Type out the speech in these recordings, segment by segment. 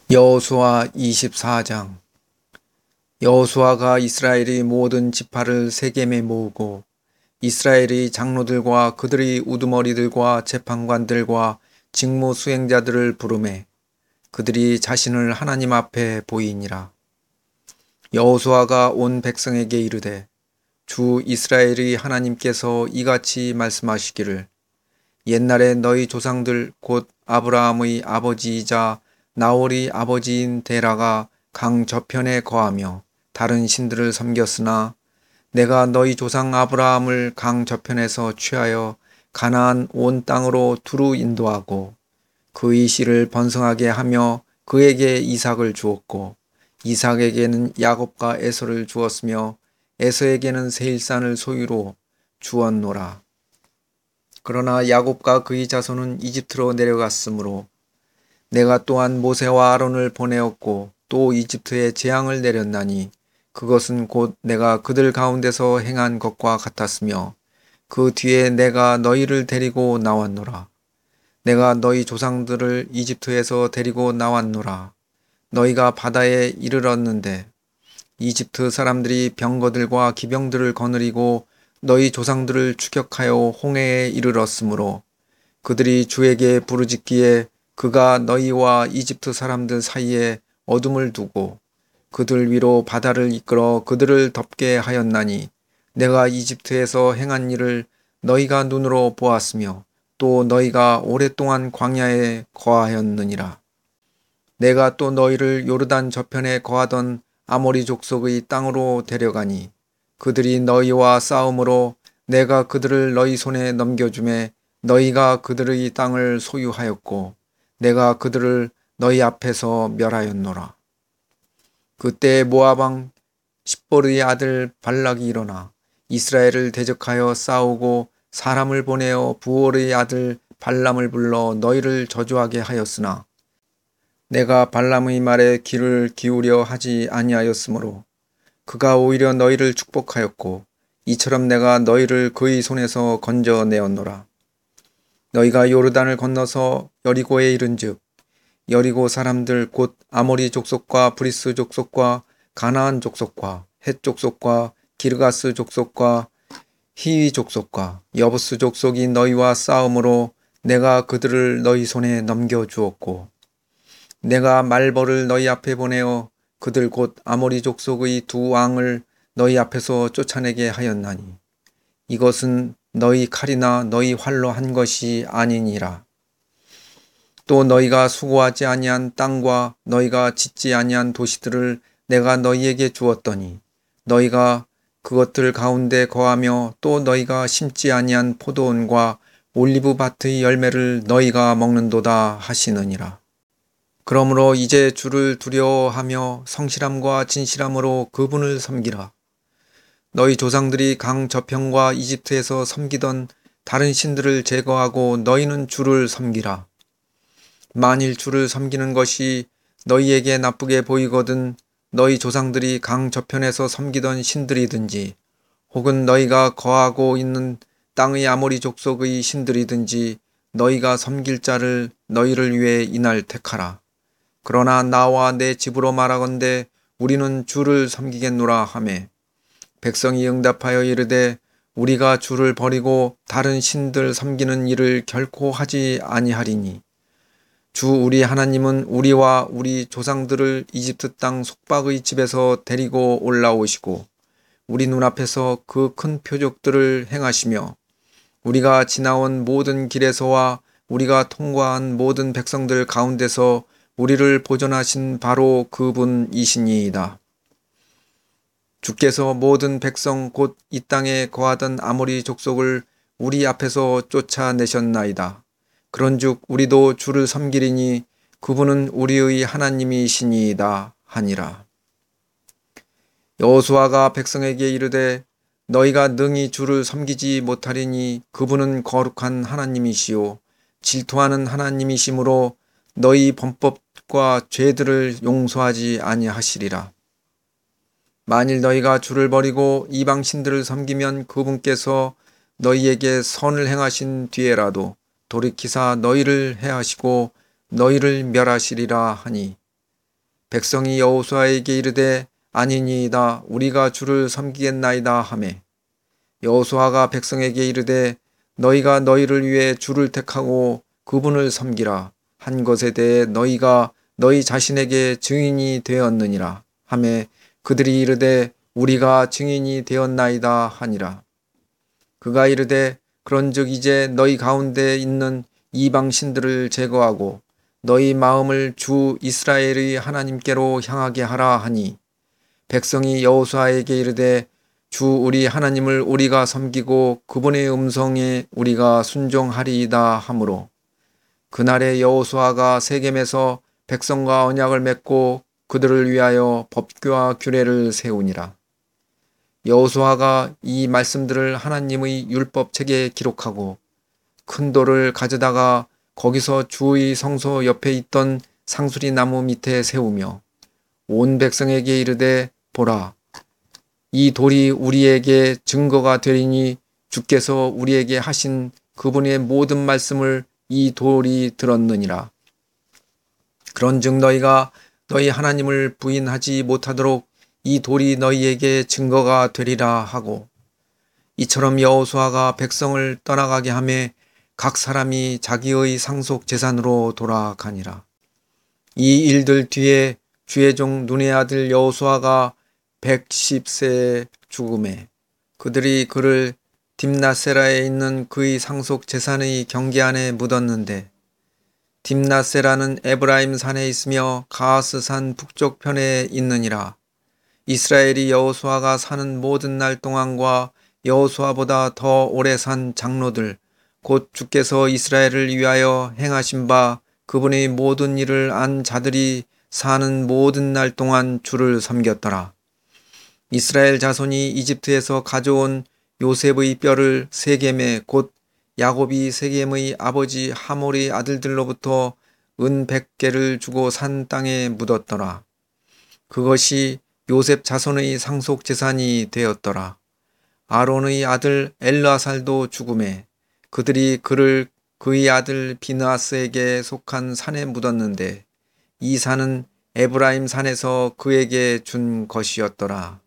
여호수아 24장. 여호수아가 이스라엘의 모든 지파를 세겜에 모으고 이스라엘의 장로들과 그들의 우두머리들과 재판관들과 직무 수행자들을 부르매 그들이 자신을 하나님 앞에 보이니라. 여호수아가 온 백성에게 이르되 주 이스라엘의 하나님께서 이같이 말씀하시기를 옛날에 너희 조상들 곧 아브라함의 아버지이자 나홀의 아버지인 데라가 강 저편에 거하며 다른 신들을 섬겼으나 내가 너희 조상 아브라함을 강 저편에서 취하여 가나안 온 땅으로 두루 인도하고 그의 씨를 번성하게 하며 그에게 이삭을 주었고 이삭에게는 야곱과 에서를 주었으며 에서에게는 세일산을 소유로 주었노라. 그러나 야곱과 그의 자손은 이집트로 내려갔으므로 내가 또한 모세와 아론을 보내었고 또 이집트에 재앙을 내렸나니 그것은 곧 내가 그들 가운데서 행한 것과 같았으며 그 뒤에 내가 너희를 데리고 나왔노라. 내가 너희 조상들을 이집트에서 데리고 나왔노라. 너희가 바다에 이르렀는데 이집트 사람들이 병거들과 기병들을 거느리고 너희 조상들을 추격하여 홍해에 이르렀으므로 그들이 주에게 부르짖기에 그가 너희와 이집트 사람들 사이에 어둠을 두고 그들 위로 바다를 이끌어 그들을 덮게 하였나니 내가 이집트에서 행한 일을 너희가 눈으로 보았으며 또 너희가 오랫동안 광야에 거하였느니라. 내가 또 너희를 요르단 저편에 거하던 아모리 족속의 땅으로 데려가니 그들이 너희와 싸움으로 내가 그들을 너희 손에 넘겨주매 너희가 그들의 땅을 소유하였고 내가 그들을 너희 앞에서 멸하였노라. 그때 모압 왕 십볼의 아들 발락이 일어나 이스라엘을 대적하여 싸우고 사람을 보내어 부올의 아들 발람을 불러 너희를 저주하게 하였으나 내가 발람의 말에 귀를 기울여 하지 아니하였으므로 그가 오히려 너희를 축복하였고 이처럼 내가 너희를 그의 손에서 건져내었노라. 너희가 요르단을 건너서 여리고에 이른즉 여리고 사람들 곧 아모리 족속과 브리스 족속과 가나안 족속과 헷 족속과 기르가스 족속과 히위 족속과 여부스 족속이 너희와 싸움으로 내가 그들을 너희 손에 넘겨주었고 내가 말벌을 너희 앞에 보내어 그들 곧 아모리 족속의 두 왕을 너희 앞에서 쫓아내게 하였나니 이것은 너희 칼이나 너희 활로 한 것이 아니니라. 또 너희가 수고하지 아니한 땅과 너희가 짓지 아니한 도시들을 내가 너희에게 주었더니 너희가 그것들 가운데 거하며 또 너희가 심지 아니한 포도원과 올리브 밭의 열매를 너희가 먹는도다 하시느니라. 그러므로 이제 주를 두려워하며 성실함과 진실함으로 그분을 섬기라. 너희 조상들이 강 저편과 이집트에서 섬기던 다른 신들을 제거하고 너희는 주를 섬기라. 만일 주를 섬기는 것이 너희에게 나쁘게 보이거든 너희 조상들이 강 저편에서 섬기던 신들이든지 혹은 너희가 거하고 있는 땅의 아모리 족속의 신들이든지 너희가 섬길 자를 너희를 위해 이날 택하라. 그러나 나와 내 집으로 말하건대 우리는 주를 섬기겠노라 하매 백성이 응답하여 이르되 우리가 주를 버리고 다른 신들 섬기는 일을 결코 하지 아니하리니 주 우리 하나님은 우리와 우리 조상들을 이집트 땅 속박의 집에서 데리고 올라오시고 우리 눈앞에서 그 큰 표적들을 행하시며 우리가 지나온 모든 길에서와 우리가 통과한 모든 백성들 가운데서 우리를 보존하신 바로 그분이시니이다. 주께서 모든 백성 곧 이 땅에 거하던 아모리 족속을 우리 앞에서 쫓아내셨나이다. 그런즉 우리도 주를 섬기리니 그분은 우리의 하나님이시니이다 하니라. 여호수아가 백성에게 이르되 너희가 능히 주를 섬기지 못하리니 그분은 거룩한 하나님이시요 질투하는 하나님이시므로 너희 범법과 죄들을 용서하지 아니하시리라. 만일 너희가 주를 버리고 이방 신들을 섬기면 그분께서 너희에게 선을 행하신 뒤에라도 돌이키사 너희를 해하시고 너희를 멸하시리라 하니 백성이 여호수아에게 이르되 아니니이다 우리가 주를 섬기겠나이다 하매 여호수아가 백성에게 이르되 너희가 너희를 위해 주를 택하고 그분을 섬기라 한 것에 대해 너희가 너희 자신에게 증인이 되었느니라 하매 그들이 이르되 우리가 증인이 되었나이다 하니라. 그가 이르되 그런즉 이제 너희 가운데 있는 이방 신들을 제거하고 너희 마음을 주 이스라엘의 하나님께로 향하게 하라 하니 백성이 여호수아에게 이르되 주 우리 하나님을 우리가 섬기고 그분의 음성에 우리가 순종하리이다 하므로 그날에 여호수아가 세겜에서 백성과 언약을 맺고 그들을 위하여 법규와 규례를 세우니라. 여호수아가 이 말씀들을 하나님의 율법책에 기록하고 큰 돌을 가져다가 거기서 주의 성소 옆에 있던 상수리 나무 밑에 세우며 온 백성에게 이르되 보라 이 돌이 우리에게 증거가 되리니 주께서 우리에게 하신 그분의 모든 말씀을 이 돌이 들었느니라. 그런즉 너희가 너희 하나님을 부인하지 못하도록 이 돌이 너희에게 증거가 되리라 하고 이처럼 여호수아가 백성을 떠나가게 하매 각 사람이 자기의 상속 재산으로 돌아가니라. 이 일들 뒤에 주의 종 눈의 아들 여호수아가 110세에 죽음에 그들이 그를 딥나세라에 있는 그의 상속 재산의 경계 안에 묻었는데 딥나세라는 에브라임 산에 있으며 가하스 산 북쪽 편에 있느니라. 이스라엘이 여호수아가 사는 모든 날 동안과 여호수아보다 더 오래 산 장로들 곧 주께서 이스라엘을 위하여 행하신 바 그분의 모든 일을 안 자들이 사는 모든 날 동안 주를 섬겼더라. 이스라엘 자손이 이집트에서 가져온 요셉의 뼈를 세겜에 곧 야곱이 세겜의 아버지 하몰의 아들들로부터 은 100개를 주고 산 땅에 묻었더라. 그것이 요셉 자손의 상속 재산이 되었더라. 아론의 아들 엘르아살도 죽음에 그들이 그를 그의 아들 비느하스에게 속한 산에 묻었는데 이 산은 에브라임 산에서 그에게 준 것이었더라.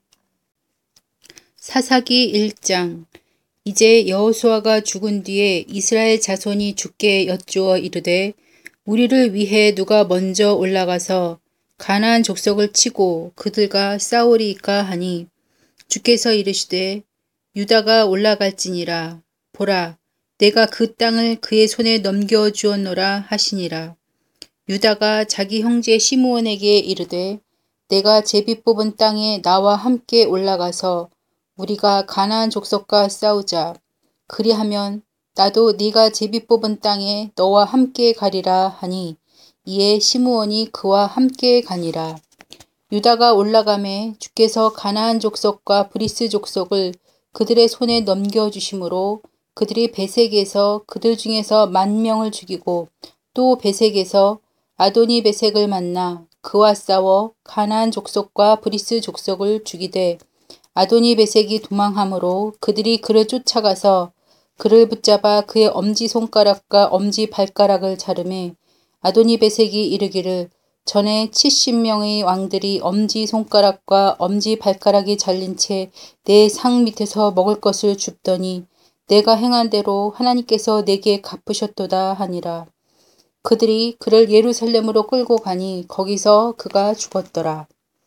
사사기 1장. 이제 여호수아가 죽은 뒤에 이스라엘 자손이 주께 여쭈어 이르되 우리를 위해 누가 먼저 올라가서 가나안 족속을 치고 그들과 싸우리이까 하니 주께서 이르시되 유다가 올라갈지니라. 보라 내가 그 땅을 그의 손에 넘겨주었노라 하시니라. 유다가 자기 형제 시므온에게 이르되 내가 제비 뽑은 땅에 나와 함께 올라가서 우리가 가나안 족속과 싸우자. 그리하면 나도 네가 제비 뽑은 땅에 너와 함께 가리라 하니 이에 시므온이 그와 함께 가니라. 유다가 올라가매 주께서 가나안 족속과 브리스 족속을 그들의 손에 넘겨주심으로 그들이 베색에서 그들 중에서 10,000명을 죽이고 또 베색에서 아도니 베색을 만나 그와 싸워 가나안 족속과 브리스 족속을 죽이되 아도니 베색이 도망함으로 그들이 그를 쫓아가서 그를 붙잡아 그의 엄지손가락과 엄지발가락을 자르매 아도니 베색이 이르기를 전에 70명의 왕들이 엄지손가락과 엄지발가락이 잘린 채 내 상 밑에서 먹을 것을 줍더니 내가 행한 대로 하나님께서 내게 갚으셨도다 하니라. 그들이 그를 예루살렘으로 끌고 가니 거기서 그가 죽었더라.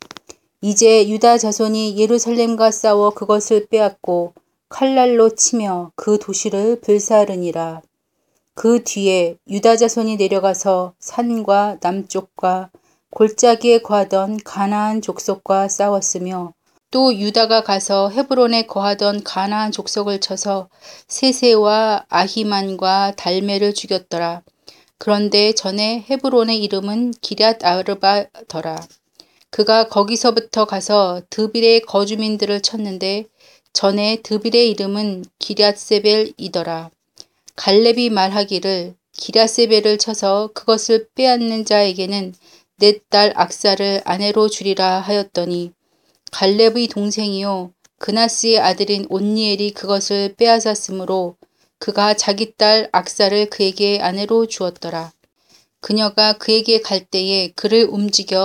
이제 유다 자손이 예루살렘과 싸워 그것을 빼앗고 칼날로 치며 그 도시를 불사르니라. 그 뒤에 유다 자손이 내려가서 산과 남쪽과 골짜기에 거하던 가나안 족속과 싸웠으며 또 유다가 가서 헤브론에 거하던 가나안 족속을 쳐서 세세와 아히만과 달메를 죽였더라. 그런데 전에 헤브론의 이름은 기럇 아르바더라. 그가 거기서부터 가서 드빌의 거주민들을 쳤는데 전에 드빌의 이름은 기럇세벨이더라. 갈렙이 말하기를 기럇세벨을 쳐서 그것을 빼앗는 자에게는 내 딸 악사를 아내로 주리라 하였더니 갈렙의 동생이요 그나스의 아들인 온니엘이 그것을 빼앗았으므로 그가 자기 딸 악사를 그에게 아내로 주었더라. 그녀가 그에게 갈 때에 그를 움직여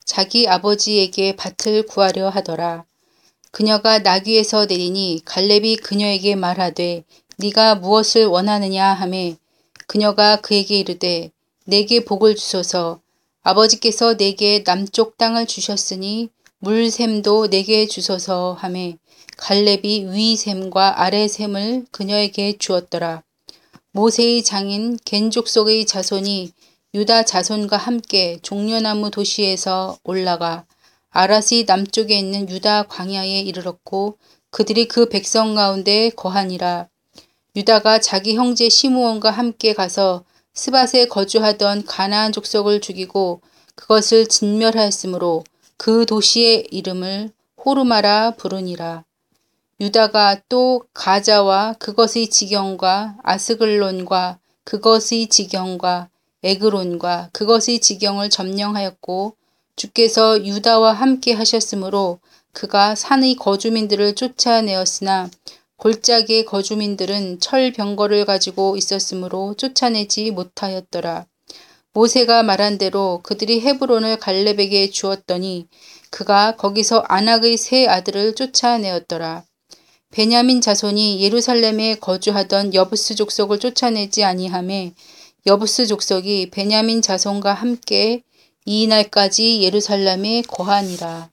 자기 아버지에게 밭을 구하려 하더라. 그녀가 나귀에서 내리니 갈렙이 그녀에게 말하되 네가 무엇을 원하느냐 하매 그녀가 그에게 이르되 내게 복을 주소서. 아버지께서 내게 남쪽 땅을 주셨으니 물샘도 내게 주소서 하매 갈렙이 위 샘과 아래 샘을 그녀에게 주었더라. 모세의 장인 겐 족속의 자손이 유다 자손과 함께 종려나무 도시에서 올라가 아랏이 남쪽에 있는 유다 광야에 이르렀고 그들이 그 백성 가운데 거하니라. 유다가 자기 형제 시므온과 함께 가서 스밧에 거주하던 가나안 족속을 죽이고 그것을 진멸하였으므로 그 도시의 이름을 호르마라 부르니라. 유다가 또 가자와 그것의 지경과 아스글론과 그것의 지경과 에그론과 그것의 지경을 점령하였고 주께서 유다와 함께 하셨으므로 그가 산의 거주민들을 쫓아내었으나 골짜기의 거주민들은 철병거를 가지고 있었으므로 쫓아내지 못하였더라. 모세가 말한 대로 그들이 헤브론을 갈렙에게 주었더니 그가 거기서 아낙의 세 아들을 쫓아내었더라. 베냐민 자손이 예루살렘에 거주하던 여부스 족속을 쫓아내지 아니하매 여부스 족속이 베냐민 자손과 함께 이 날까지 예루살렘에 거하니라.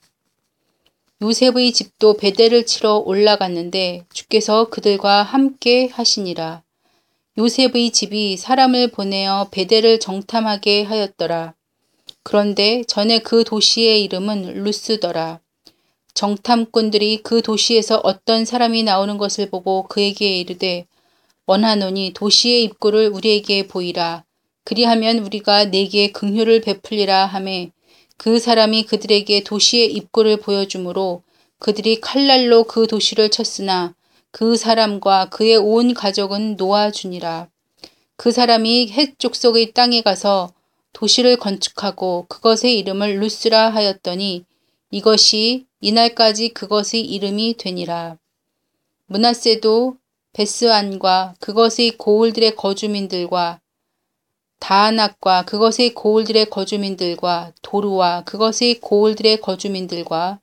요셉의 집도 베델을 치러 올라갔는데 주께서 그들과 함께 하시니라. 요셉의 집이 사람을 보내어 베델을 정탐하게 하였더라. 그런데 전에 그 도시의 이름은 루스더라. 정탐꾼들이 그 도시에서 어떤 사람이 나오는 것을 보고 그에게 이르되 원하노니 도시의 입구를 우리에게 보이라. 그리하면 우리가 네게 긍휼을 베풀리라 하매 그 사람이 그들에게 도시의 입구를 보여주므로 그들이 칼날로 그 도시를 쳤으나 그 사람과 그의 온 가족은 놓아주니라. 그 사람이 헷 족속의 땅에 가서 도시를 건축하고 그것의 이름을 루스라 하였더니 이것이 이날까지 그것의 이름이 되니라. 므낫세도 베스안과 그것의 고을들의 거주민들과 다아낙과 그것의 고을들의 거주민들과 도루와 그것의 고을들의 거주민들과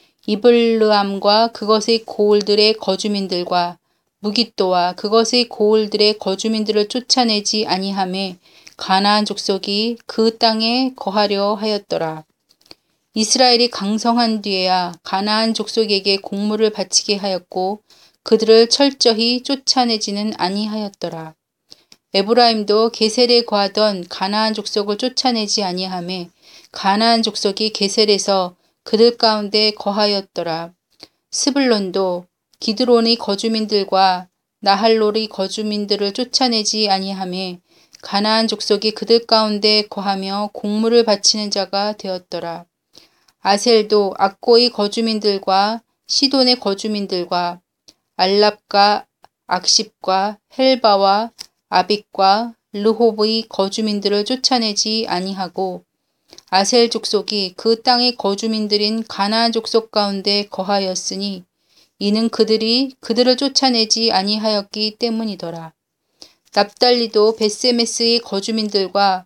이블르암과 그것의 고을들의 거주민들과 무깃도와 그것의 고을들의 거주민들을 쫓아내지 아니하매 가나안 족속이 그 땅에 거하려 하였더라. 이스라엘이 강성한 뒤에야 가나안 족속에게 공물을 바치게 하였고 그들을 철저히 쫓아내지는 아니하였더라. 에브라임도 게셀에 거하던 가나안 족속을 쫓아내지 아니하매 가나안 족속이 게셀에서 그들 가운데 거하였더라. 스불론도 기드론의 거주민들과 나할롤의 거주민들을 쫓아내지 아니하매 가나안 족속이 그들 가운데 거하며 공물을 바치는 자가 되었더라. 아셀도 악고의 거주민들과 시돈의 거주민들과 알랍과 악십과 헬바와 아빅과 르홉의 거주민들을 쫓아내지 아니하고 아셀 족속이 그 땅의 거주민들인 가나안 족속 가운데 거하였으니 이는 그들이 그들을 쫓아내지 아니하였기 때문이더라. 납달리도 벳세메스의 거주민들과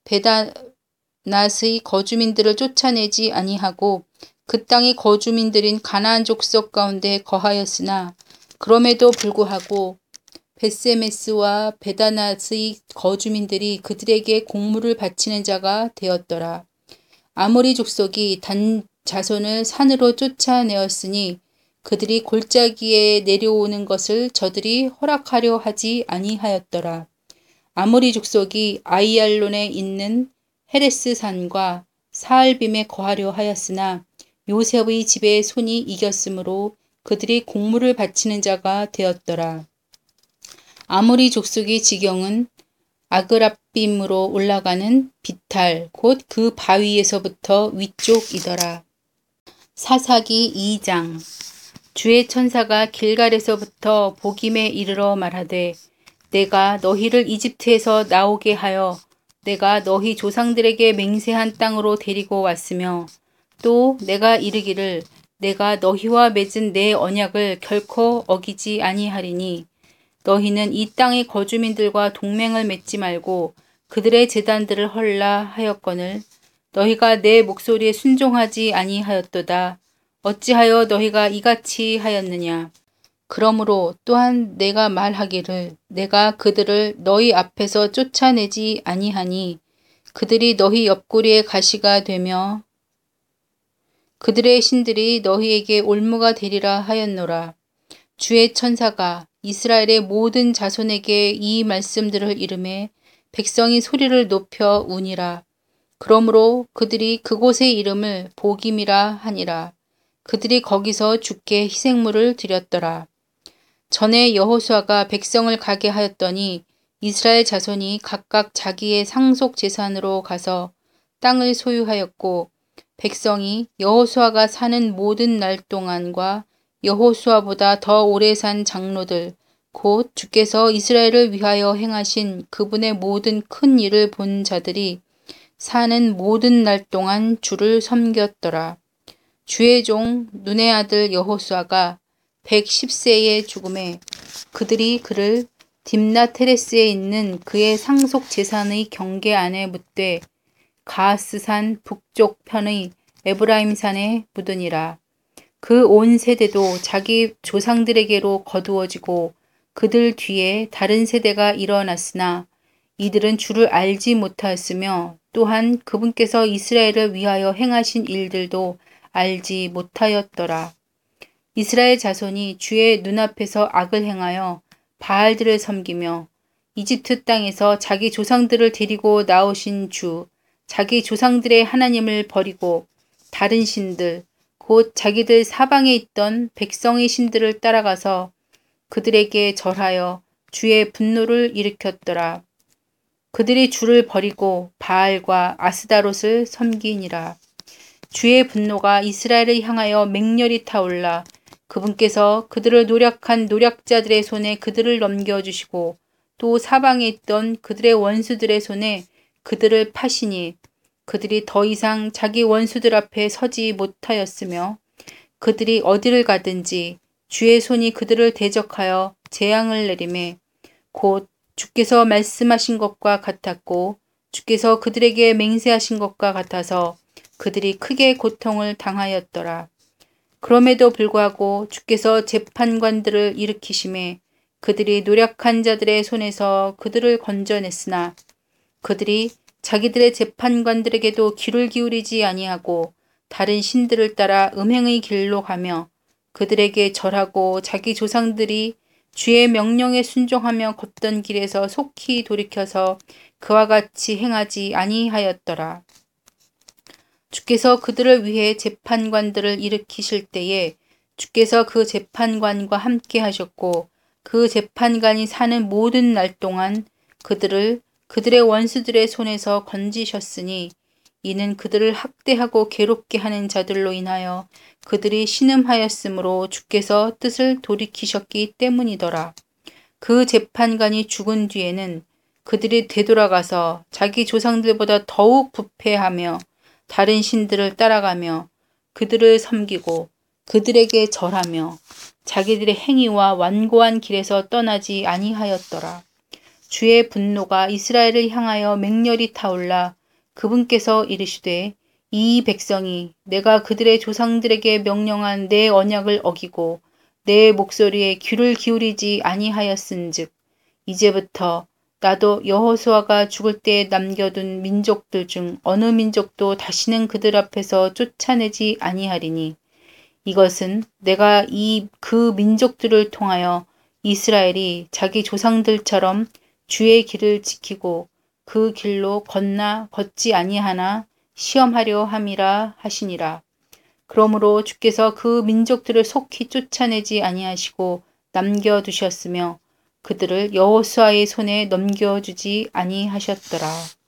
베다낫의 거주민들을 쫓아내지 아니하고 그 땅의 거주민들인 가나안 족속 가운데 거하였으나 그럼에도 불구하고 벳세메스와 베다낫의 거주민들이 그들에게 공물을 바치는 자가 되었더라. 아모리 족속이 단 자손을 산으로 쫓아내었으니 그들이 골짜기에 내려오는 것을 저들이 허락하려 하지 아니하였더라. 아모리 족속이 아이알론에 있는 헤레스 산과 사알빔에 거하려 하였으나 요셉의 집에 손이 이겼으므로 그들이 공물을 바치는 자가 되었더라. 아모리 족속의 지경은 아그랍빔으로 올라가는 비탈 곧 그 바위에서부터 위쪽이더라. 사사기 2장. 주의 천사가 길갈에서부터 보김에 이르러 말하되 내가 너희를 이집트에서 나오게 하여 내가 너희 조상들에게 맹세한 땅으로 데리고 왔으며 또 내가 이르기를 내가 너희와 맺은 내 언약을 결코 어기지 아니하리니 너희는 이 땅의 거주민들과 동맹을 맺지 말고 그들의 제단들을 헐라 하였거늘 너희가 내 목소리에 순종하지 아니하였도다. 어찌하여 너희가 이같이 하였느냐? 그러므로 또한 내가 말하기를 내가 그들을 너희 앞에서 쫓아내지 아니하니 그들이 너희 옆구리에 가시가 되며 그들의 신들이 너희에게 올무가 되리라 하였노라. 주의 천사가 이스라엘의 모든 자손에게 이 말씀들을 이르매 백성이 소리를 높여 우니라. 그러므로 그들이 그곳의 이름을 보김이라 하니라. 그들이 거기서 주께 희생물을 드렸더라. 전에 여호수아가 백성을 가게 하였더니 이스라엘 자손이 각각 자기의 상속 재산으로 가서 땅을 소유하였고 백성이 여호수아가 사는 모든 날 동안과 여호수아보다 더 오래 산 장로들 곧 주께서 이스라엘을 위하여 행하신 그분의 모든 큰 일을 본 자들이 사는 모든 날 동안 주를 섬겼더라. 주의 종 눈의 아들 여호수아가 110세의 죽음에 그들이 그를 딥나테레스에 있는 그의 상속 재산의 경계 안에 묻되 가스산 북쪽 편의 에브라임산에 묻으니라. 그 온 세대도 자기 조상들에게로 거두어지고 그들 뒤에 다른 세대가 일어났으나 이들은 주를 알지 못하였으며 또한 그분께서 이스라엘을 위하여 행하신 일들도 알지 못하였더라. 이스라엘 자손이 주의 눈앞에서 악을 행하여 바알들을 섬기며 이집트 땅에서 자기 조상들을 데리고 나오신 주, 자기 조상들의 하나님을 버리고 다른 신들, 곧 자기들 사방에 있던 백성의 신들을 따라가서 그들에게 절하여 주의 분노를 일으켰더라. 그들이 주를 버리고 바알과 아스다롯을 섬기니라. 주의 분노가 이스라엘을 향하여 맹렬히 타올라 그분께서 그들을 노력한 노략자들의 손에 그들을 넘겨주시고 또 사방에 있던 그들의 원수들의 손에 그들을 파시니 그들이 더 이상 자기 원수들 앞에 서지 못하였으며 그들이 어디를 가든지 주의 손이 그들을 대적하여 재앙을 내리매 곧 주께서 말씀하신 것과 같았고 주께서 그들에게 맹세하신 것과 같아서 그들이 크게 고통을 당하였더라. 그럼에도 불구하고 주께서 재판관들을 일으키심에 그들이 노력한 자들의 손에서 그들을 건져냈으나 그들이 자기들의 재판관들에게도 귀를 기울이지 아니하고 다른 신들을 따라 음행의 길로 가며 그들에게 절하고 자기 조상들이 주의 명령에 순종하며 걷던 길에서 속히 돌이켜서 그와 같이 행하지 아니하였더라. 주께서 그들을 위해 재판관들을 일으키실 때에 주께서 그 재판관과 함께 하셨고 그 재판관이 사는 모든 날 동안 그들을 그들의 원수들의 손에서 건지셨으니 이는 그들을 학대하고 괴롭게 하는 자들로 인하여 그들이 신음하였으므로 주께서 뜻을 돌이키셨기 때문이더라. 그 재판관이 죽은 뒤에는 그들이 되돌아가서 자기 조상들보다 더욱 부패하며 다른 신들을 따라가며 그들을 섬기고 그들에게 절하며 자기들의 행위와 완고한 길에서 떠나지 아니하였더라. 주의 분노가 이스라엘을 향하여 맹렬히 타올라 그분께서 이르시되 이 백성이 내가 그들의 조상들에게 명령한 내 언약을 어기고 내 목소리에 귀를 기울이지 아니하였은즉 이제부터 나도 여호수아가 죽을 때에 남겨둔 민족들 중 어느 민족도 다시는 그들 앞에서 쫓아내지 아니하리니 이것은 내가 그 민족들을 통하여 이스라엘이 자기 조상들처럼 주의 길을 지키고 그 길로 걷지 아니하나 시험하려 함이라 하시니라. 그러므로 주께서 그 민족들을 속히 쫓아내지 아니하시고 남겨두셨으며 그들을 여호수아의 손에 넘겨주지 아니하셨더라.